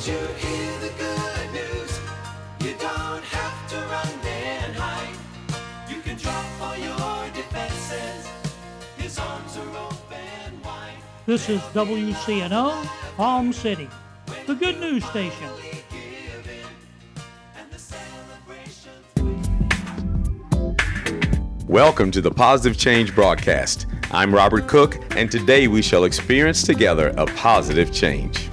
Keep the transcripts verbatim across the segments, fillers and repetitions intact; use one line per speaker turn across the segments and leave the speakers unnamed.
Did you hear the good news? You don't have to run and hide. You can drop all your defenses. His arms are open wide.
This is W C N O, Palm City, the good news station.
Welcome to the Positive Change broadcast. I'm Robert Cook, and today we shall experience together a positive change.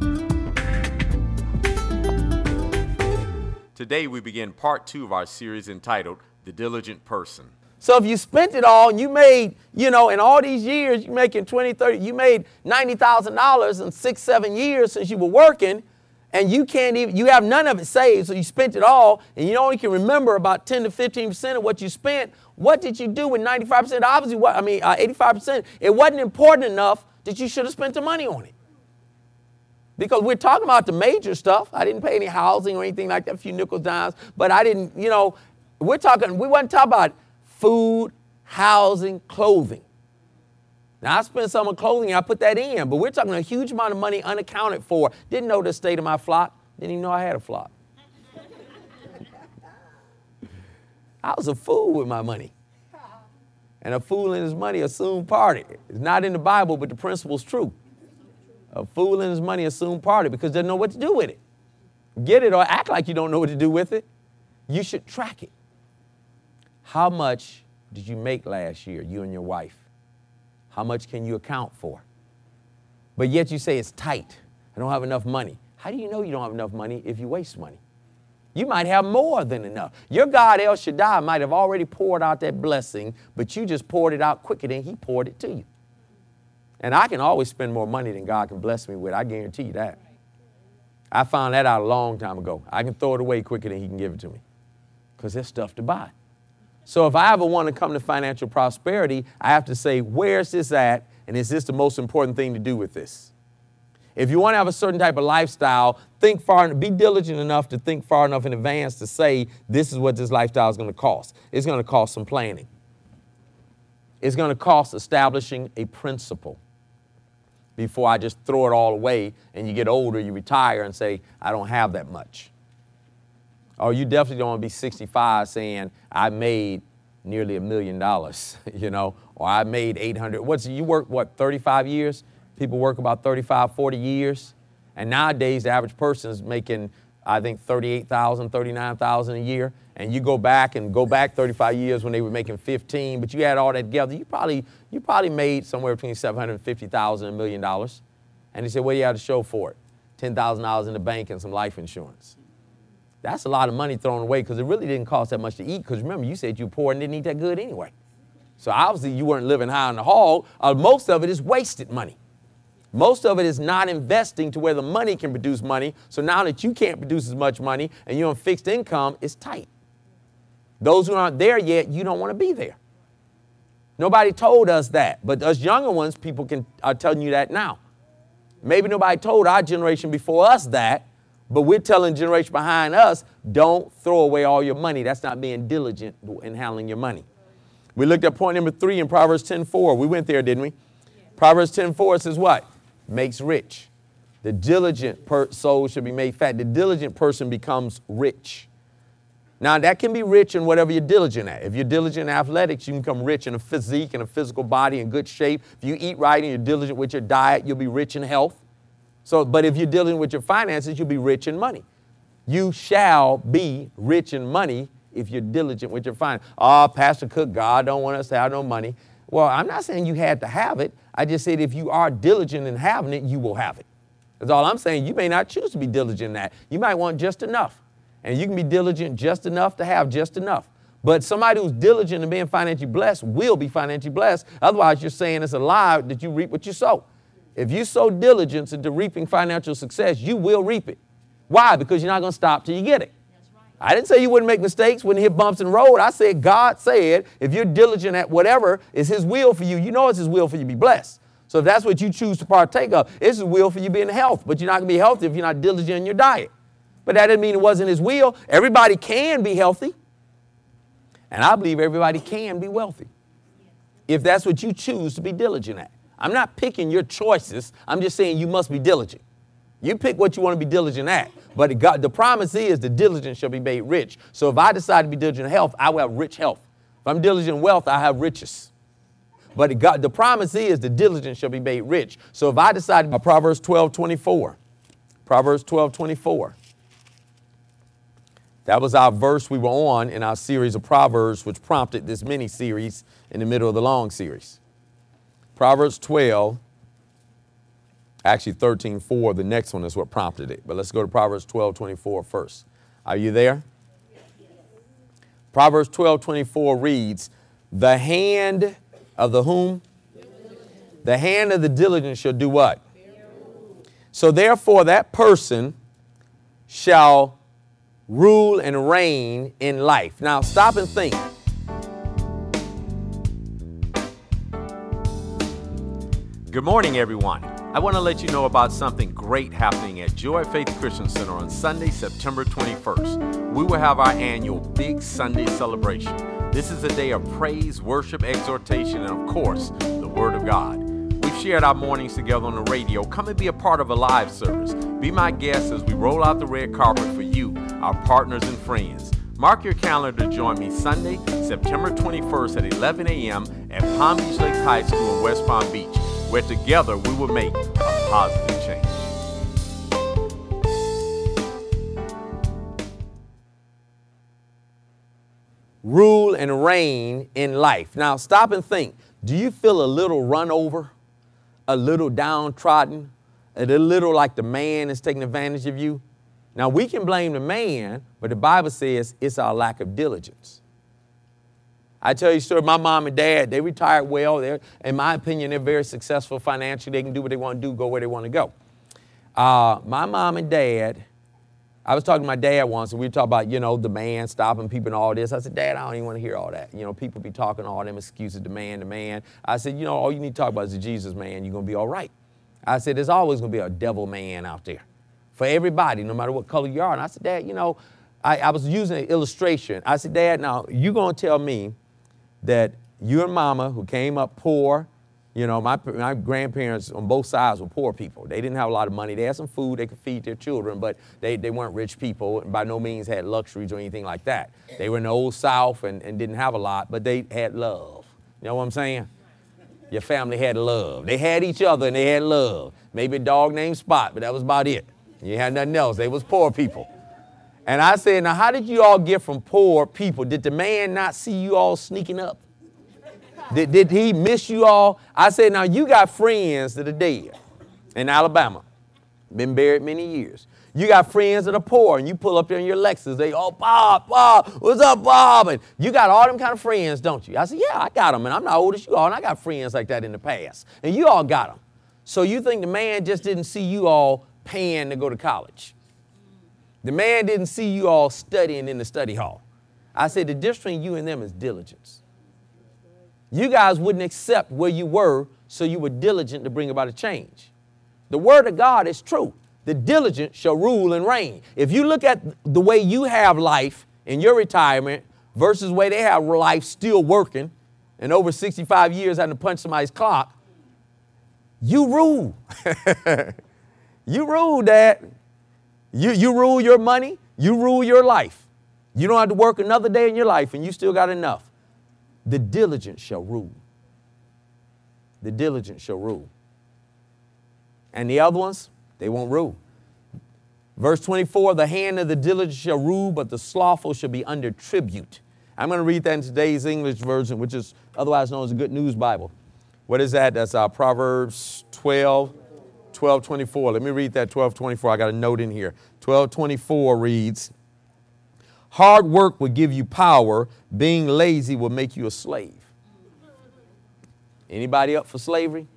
Today we begin part two of our series entitled The Diligent Person.
So if you spent it all and you made, you know, in all these years, you're making twenty, thirty, you made ninety thousand dollars in six, seven years since you were working, and you can't even, you have none of it saved, so you spent it all, and you only can remember about ten to fifteen percent of what you spent. What did you do with ninety-five percent? Obviously, what I mean, uh, eighty-five percent, it wasn't important enough that you should have spent the money on it. Because we're talking about the major stuff. I didn't pay any housing or anything like that, a few nickels, dimes, but I didn't, you know, we're talking, we wasn't talking about food, housing, clothing. Now, I spent some on clothing, I put that in, but we're talking a huge amount of money unaccounted for. Didn't know the state of my flock. Didn't even know I had a flock. I was a fool with my money. And a fool and his money are soon parted. It's not in the Bible, but the principle's true. A fool and his money are soon parted because they don't know what to do with it. Get it or act like you don't know what to do with it. You should track it. How much did you make last year, you and your wife? How much can you account for? But yet you say it's tight. I don't have enough money. How do you know you don't have enough money if you waste money? You might have more than enough. Your God, El Shaddai, might have already poured out that blessing, but you just poured it out quicker than he poured it to you. And I can always spend more money than God can bless me with. I guarantee you that. I found that out a long time ago. I can throw it away quicker than he can give it to me because there's stuff to buy. So if I ever want to come to financial prosperity, I have to say, where's this at? And is this the most important thing to do with this? If you want to have a certain type of lifestyle, think far, be diligent enough to think far enough in advance to say, this is what this lifestyle is going to cost. It's going to cost some planning. It's going to cost establishing a principle before I just throw it all away and you get older, you retire and say, I don't have that much. Or you definitely don't want to be sixty-five saying, I made nearly a million dollars, you know, or I made eight hundred. What's, you work, what, thirty-five years? People work about thirty-five, forty years. And nowadays, the average person is making, I think, thirty-eight thousand, thirty-nine thousand a year. And you go back and go back thirty-five years when they were making fifteen, but you add all that together, you probably, you probably made somewhere between seven hundred fifty thousand and a million dollars. And they said, what do you have to show for it? ten thousand dollars in the bank and some life insurance. That's a lot of money thrown away because it really didn't cost that much to eat. Because remember, you said you were poor and didn't eat that good anyway. So obviously you weren't living high on the hog. Uh, most of it is wasted money. Most of it is not investing to where the money can produce money. So now that you can't produce as much money and you're on fixed income, it's tight. Those who aren't there yet, you don't want to be there. Nobody told us that. But us younger ones, people can are telling you that now. Maybe nobody told our generation before us that. But we're telling the generation behind us, don't throw away all your money. That's not being diligent in handling your money. We looked at point number three in Proverbs ten four. We went there, didn't we? Yeah. Proverbs ten four says what? Makes rich. The diligent per- soul should be made fat. The diligent person becomes rich. Now, that can be rich in whatever you're diligent at. If you're diligent in athletics, you can become rich in a physique and a physical body in good shape. If you eat right and you're diligent with your diet, you'll be rich in health. So, but if you're dealing with your finances, you'll be rich in money. You shall be rich in money if you're diligent with your finances. Oh, Pastor Cook, God don't want us to have no money. Well, I'm not saying you had to have it. I just said if you are diligent in having it, you will have it. That's all I'm saying. You may not choose to be diligent in that. You might want just enough. And you can be diligent just enough to have just enough. But somebody who's diligent in being financially blessed will be financially blessed. Otherwise, you're saying it's a lie that you reap what you sow. If you sow diligence into reaping financial success, you will reap it. Why? Because you're not going to stop till you get it. That's right. I didn't say you wouldn't make mistakes, wouldn't hit bumps in the road. I said God said if you're diligent at whatever is his will for you, you know it's his will for you to be blessed. So if that's what you choose to partake of, it's his will for you to be in health. But you're not going to be healthy if you're not diligent in your diet. But that doesn't mean it wasn't his will. Everybody can be healthy. And I believe everybody can be wealthy if that's what you choose to be diligent at. I'm not picking your choices. I'm just saying you must be diligent. You pick what you want to be diligent at. But God, the promise is the diligent shall be made rich. So if I decide to be diligent in health, I will have rich health. If I'm diligent in wealth, I have riches. But God, the promise is the diligent shall be made rich. So if I decide, uh, Proverbs twelve twenty-four, Proverbs twelve twenty-four. That was our verse we were on in our series of Proverbs, which prompted this mini series in the middle of the long series. Proverbs twelve, actually thirteen four, the next one is what prompted it. But let's go to Proverbs twelve twenty-four first. Are you there? Proverbs twelve twenty-four reads, the hand of the whom? The hand of the diligent shall do what? So therefore that person shall rule and reign in life. Now stop and think.
Good morning, everyone. I want to let you know about something great happening at Joy Faith Christian Center on Sunday, September twenty-first. We will have our annual Big Sunday celebration. This is a day of praise, worship, exhortation, and of course, the Word of God. We've shared our mornings together on the radio. Come and be a part of a live service. Be my guest as we roll out the red carpet for you, our partners and friends. Mark your calendar to join me Sunday, September twenty-first at eleven a.m. at Palm Beach Lakes High School in West Palm Beach, where together we will make a positive change.
Rule and reign in life. Now stop and think. Do you feel a little run over, a little downtrodden, a little like the man is taking advantage of you? Now we can blame the man, but the Bible says it's our lack of diligence. I tell you a story, my mom and dad, they retired well. They're, in my opinion, they're very successful financially. They can do what they want to do, go where they want to go. Uh, my mom and dad, I was talking to my dad once, and we were talking about, you know, the man stopping people and all this. I said, Dad, I don't even want to hear all that. You know, people be talking all them excuses, the man, the man. I said, you know, all you need to talk about is the Jesus man. You're going to be all right. I said, there's always going to be a devil man out there for everybody, no matter what color you are. And I said, Dad, you know, I, I was using an illustration. I said, Dad, now you're going to tell me that you and Mama, who came up poor, you know, my, my grandparents on both sides were poor people. They didn't have a lot of money. They had some food they could feed their children, but they, they weren't rich people and by no means had luxuries or anything like that. They were in the old South and, and didn't have a lot, but they had love. You know what I'm saying? Your family had love. They had each other and they had love. Maybe a dog named Spot, but that was about it. You had nothing else. They was poor people. And I said, now how did you all get from poor people? Did the man not see you all sneaking up? Did, did he miss you all? I said, now you got friends that are dead in Alabama, been buried many years. You got friends that are poor and you pull up there in your Lexus. They, oh, Bob, Bob, what's up, Bob? And you got all them kind of friends, don't you? I said, yeah, I got them. And I'm not old as you all. And I got friends like that in the past. And you all got them. So you think the man just didn't see you all paying to go to college? The man didn't see you all studying in the study hall. I said, the difference between you and them is diligence. You guys wouldn't accept where you were, so you were diligent to bring about a change. The word of God is true. The diligent shall rule and reign. If you look at the way you have life in your retirement versus the way they have life still working and over sixty-five years having to punch somebody's clock, you rule. You rule, Dad. You, you rule your money. You rule your life. You don't have to work another day in your life and you still got enough. The diligent shall rule. The diligent shall rule. And the other ones, they won't rule. Verse twenty-four, the hand of the diligent shall rule, but the slothful shall be under tribute. I'm going to read that in today's English version, which is otherwise known as the Good News Bible. What is that? That's our Proverbs twelve, twelve twenty-four. Let me read that twelve twenty-four. I got a note in here. twelve twenty-four reads, hard work will give you power. Being lazy will make you a slave. Anybody up for slavery?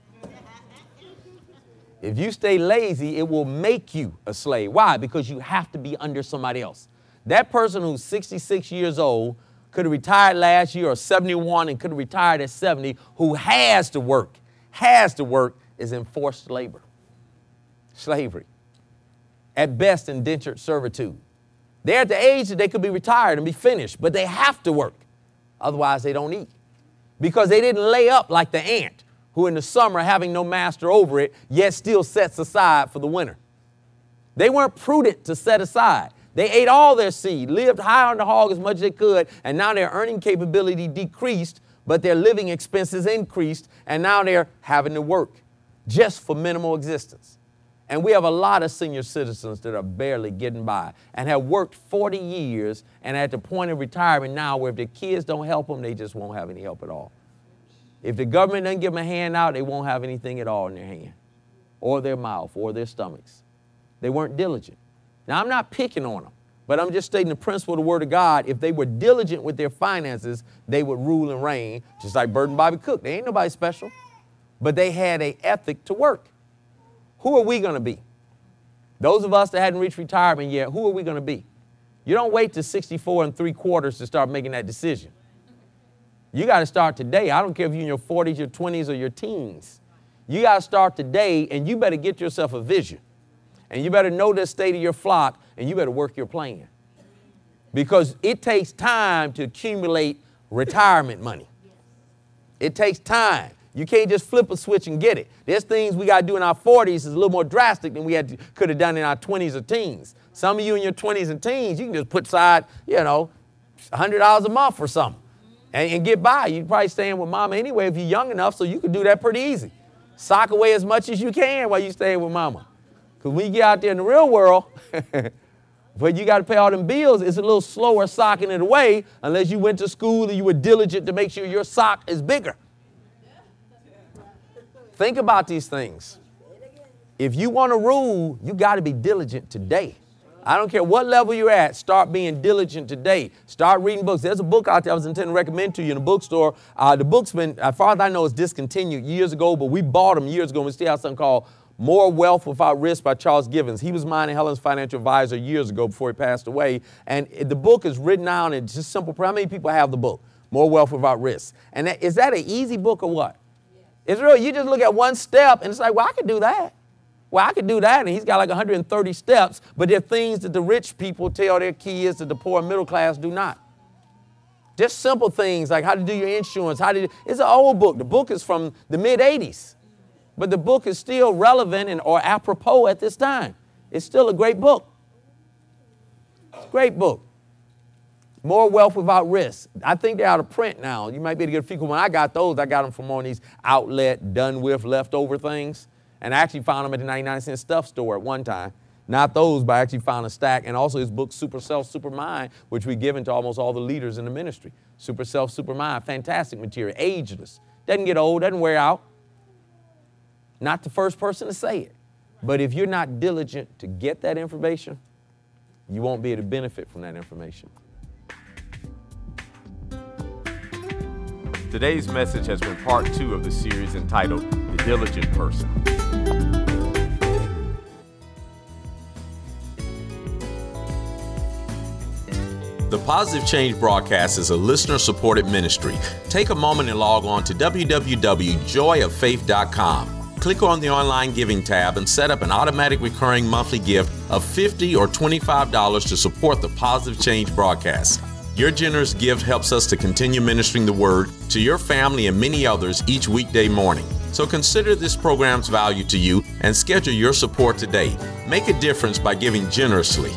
If you stay lazy, it will make you a slave. Why? Because you have to be under somebody else. That person who's sixty-six years old could have retired last year or seventy-one and could have retired at seventy, who has to work, has to work, is in forced labor. Slavery. At best, indentured servitude. They're at the age that they could be retired and be finished, but they have to work. Otherwise, they don't eat. Because they didn't lay up like the ant, who in the summer, having no master over it, yet still sets aside for the winter. They weren't prudent to set aside. They ate all their seed, lived high on the hog as much as they could, and now their earning capability decreased, but their living expenses increased, and now they're having to work just for minimal existence. And we have a lot of senior citizens that are barely getting by and have worked forty years and at the point of retirement now where if their kids don't help them, they just won't have any help at all. If the government doesn't give them a handout, they won't have anything at all in their hand or their mouth or their stomachs. They weren't diligent. Now, I'm not picking on them, but I'm just stating the principle of the Word of God. If they were diligent with their finances, they would rule and reign, just like Bert and Bobby Cook. They ain't nobody special, but they had an ethic to work. Who are we going to be? Those of us that hadn't reached retirement yet, who are we going to be? You don't wait to sixty-four and three quarters to start making that decision. You got to start today. I don't care if you're in your forties, your twenties, or your teens. You got to start today, and you better get yourself a vision. And you better know the state of your flock, and you better work your plan. Because it takes time to accumulate retirement money. It takes time. You can't just flip a switch and get it. There's things we got to do in our forties is a little more drastic than we had to, could have done in our twenties or teens. Some of you in your twenties and teens, you can just put aside, you know, one hundred dollars a month or something and, and get by. You're probably staying with mama anyway if you're young enough, so you can do that pretty easy. Sock away as much as you can while you're staying with mama. Because when you get out there in the real world, but you got to pay all them bills, it's a little slower socking it away unless you went to school and you were diligent to make sure your sock is bigger. Think about these things. If you want to rule, you got to be diligent today. I don't care what level you're at, start being diligent today. Start reading books. There's a book out there I was intending to recommend to you in the bookstore. Uh, the book's been, as far as I know, it's discontinued years ago, but we bought them years ago. We still have something called More Wealth Without Risk by Charles Givens. He was mine and Helen's financial advisor years ago before he passed away. And the book is written down in just simple, how many people have the book? More Wealth Without Risk. And that, is that an easy book or what? It's really, you just look at one step and it's like, well, I could do that. Well, I could do that. And he's got like one hundred thirty steps, but they're things that the rich people tell their kids that the poor and middle class do not. Just simple things like how to do your insurance, how to do, it's an old book. The book is from the mid eighties, but the book is still relevant and or apropos at this time. It's still a great book. It's a great book. More Wealth Without Risk. I think they're out of print now. You might be able to get a few. When I got those, I got them from one of these outlet, done with, leftover things. And I actually found them at the ninety-nine cent stuff store at one time. Not those, but I actually found a stack. And also his book, Super Self, Super Mind, which we've given to almost all the leaders in the ministry. Super Self, Super Mind. Fantastic material. Ageless. Doesn't get old. Doesn't wear out. Not the first person to say it. But if you're not diligent to get that information, you won't be able to benefit from that information.
Today's message has been part two of the series entitled The Diligent Person. The Positive Change Broadcast is a listener-supported ministry. Take a moment and log on to w w w dot joy of faith dot com. Click on the online giving tab and set up an automatic recurring monthly gift of fifty dollars or twenty-five dollars to support the Positive Change Broadcast. Your generous gift helps us to continue ministering the word to your family and many others each weekday morning. So consider this program's value to you and schedule your support today. Make a difference by giving generously.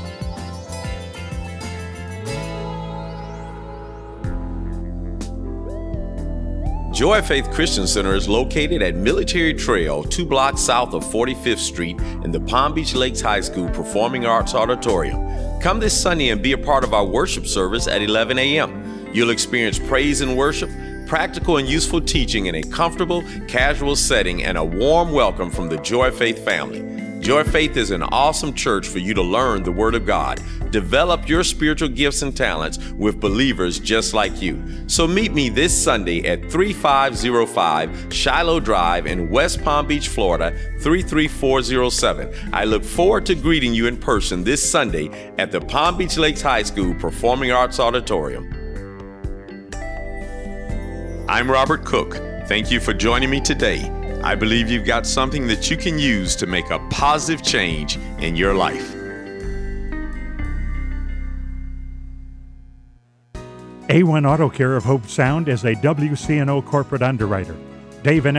Joy of Faith Christian Center is located at Military Trail, two blocks south of forty-fifth Street in the Palm Beach Lakes High School Performing Arts Auditorium. Come this Sunday and be a part of our worship service at eleven a m You'll experience praise and worship, practical and useful teaching in a comfortable, casual setting, and a warm welcome from the Joy of Faith family. Joy of Faith is an awesome church for you to learn the Word of God. Develop your spiritual gifts and talents with believers just like you. So meet me this Sunday at thirty-five oh five Shiloh Drive in West Palm Beach, Florida, three three four oh seven. I look forward to greeting you in person this Sunday at the Palm Beach Lakes High School Performing Arts Auditorium. I'm Robert Cook. Thank you for joining me today. I believe you've got something that you can use to make a positive change in your life.
A one Auto Care of Hope Sound is a W C N O corporate underwriter. Dave and